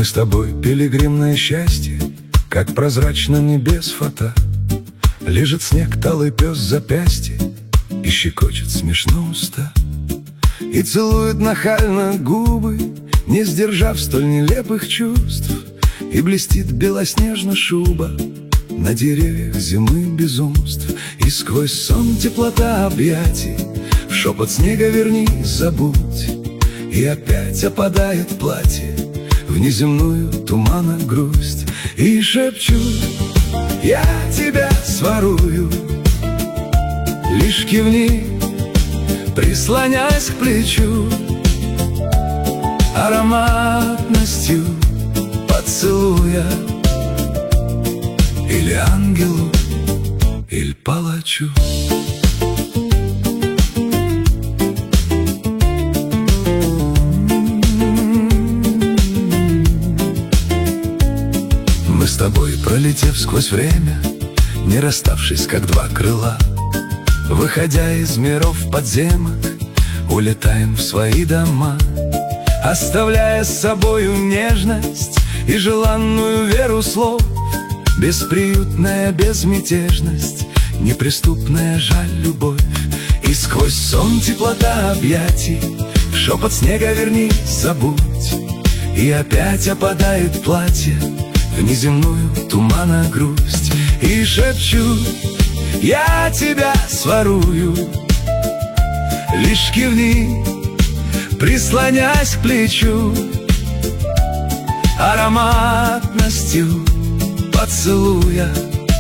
Мы с тобой пилигримное счастье, как прозрачно небес фата. Лежит снег, талый пес запястье и щекочет смешно уста, и целует нахально губы, не сдержав столь нелепых чувств. И блестит белоснежно шуба на деревьях зимы безумств. И сквозь сон теплота объятий, в шепот снега верни, забудь. И опять опадает платье в неземную тумана грусть. И шепчу: я тебя сворую, лишь кивни, прислонясь к плечу. Ароматностью поцелуя или ангелу, или палачу. Мы с тобой, пролетев сквозь время, не расставшись, как два крыла, выходя из миров подземок, улетаем в свои дома, оставляя с собою нежность и желанную веру слов. Бесприютная безмятежность, неприступная жаль любовь. И сквозь сон теплота объятий, в шепот снега верни, забудь. И опять опадает платье в неземную тумана грусть. И шепчу: я тебя сворую, лишь кивни, прислонясь к плечу. Ароматностью поцелуя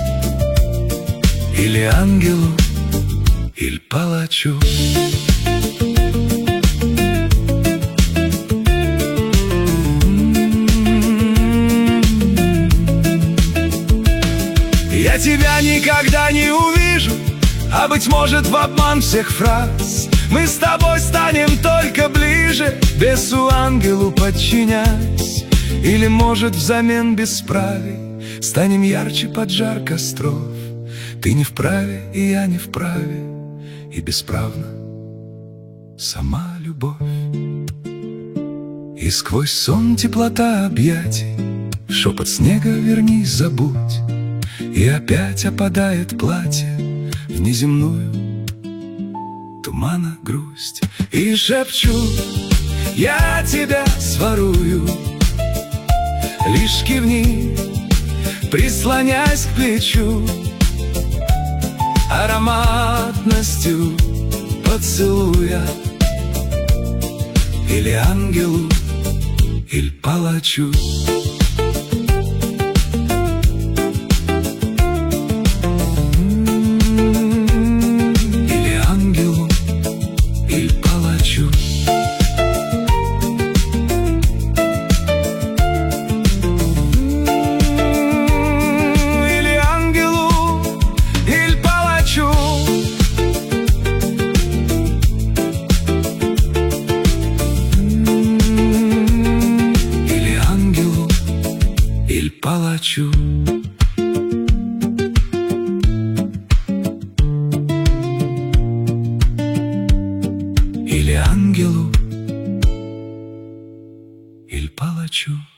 или ангелу, или палачу. Я тебя никогда не увижу, а быть может в обман всех фраз мы с тобой станем только ближе, бесу ангелу подчинясь. Или, может, взамен бесправий станем ярче под жар костров. Ты не вправе, и я не вправе, и бесправна сама любовь. И сквозь сон теплота объятий, шепот снега верни, забудь. И опять опадает платье в неземную тумана грусть. И шепчу: я тебя сворую, лишь кивни, прислонясь к плечу. Ароматностью поцелуя или ангелу, или палачу. Палачу. Или ангелу, или палачу.